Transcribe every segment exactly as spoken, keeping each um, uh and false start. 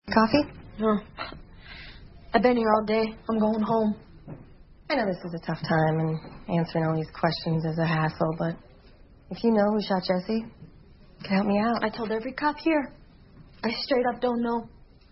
Coffee? No. I've been here all day. I'm going home. I know this is a tough time, and answering all these questions is a hassle, but if you know who shot Jesse, you can help me out. I told every cop here. I straight up don't know.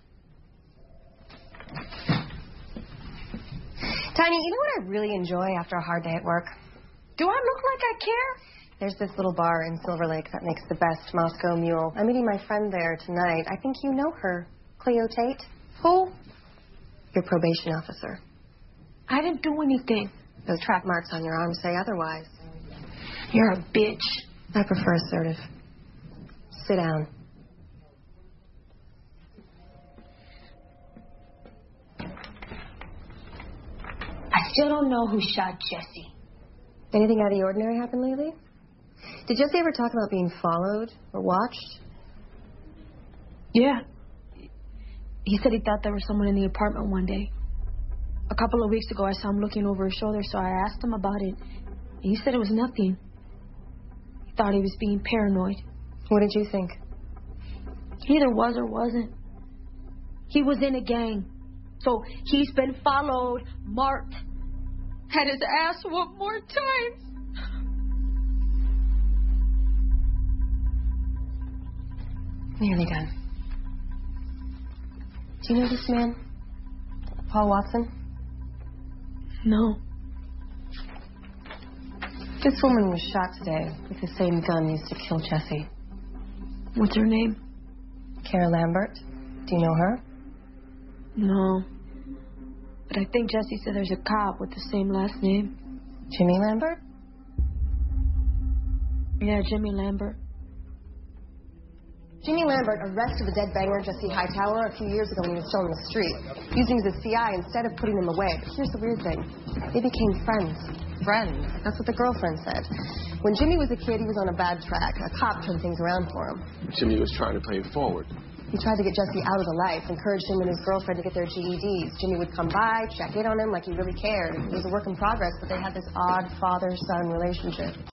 Tiny, you know what I really enjoy after a hard day at work? Do I look like I care? There's this little bar in Silver Lake that makes the best Moscow Mule. I'm meeting my friend there tonight. I think you know her. Cleo Tate. Who? Your probation officer. I didn't do anything. Those track marks on your arm say otherwise. You're a bitch. I prefer assertive. Sit down. I still don't know who shot Jesse. Anything out of the ordinary happened lately? Did Jesse ever talk about being followed or watched? Yeah. He said he thought there was someone in the apartment one day. A couple of weeks ago, I saw him looking over his shoulder, so I asked him about it. And he said it was nothing. He thought he was being paranoid. What did you think? He either was or wasn't. He was in a gang. So he's been followed, marked, had his ass whooped more times. Nearly done. Do you know this man? Paul Watson? No. This woman was shot today with the same gun used to kill Jesse. What's her name? Kara Lambert. Do you know her? No. But I think Jesse said there's a cop with the same last name. Jimmy Lambert? Yeah, Jimmy Lambert. Jimmy Lambert arrested the dead banger Jesse Hightower a few years ago when he was still on the street, using his C I instead of putting him away. But here's the weird thing. They became friends. Friends. That's what the girlfriend said. When Jimmy was a kid, he was on a bad track. A cop turned things around for him. Jimmy was trying to play it forward. He tried to get Jesse out of the life, encouraged him and his girlfriend to get their G E Ds. Jimmy would come by, check in on him like he really cared. It was a work in progress, but they had this odd father-son relationship.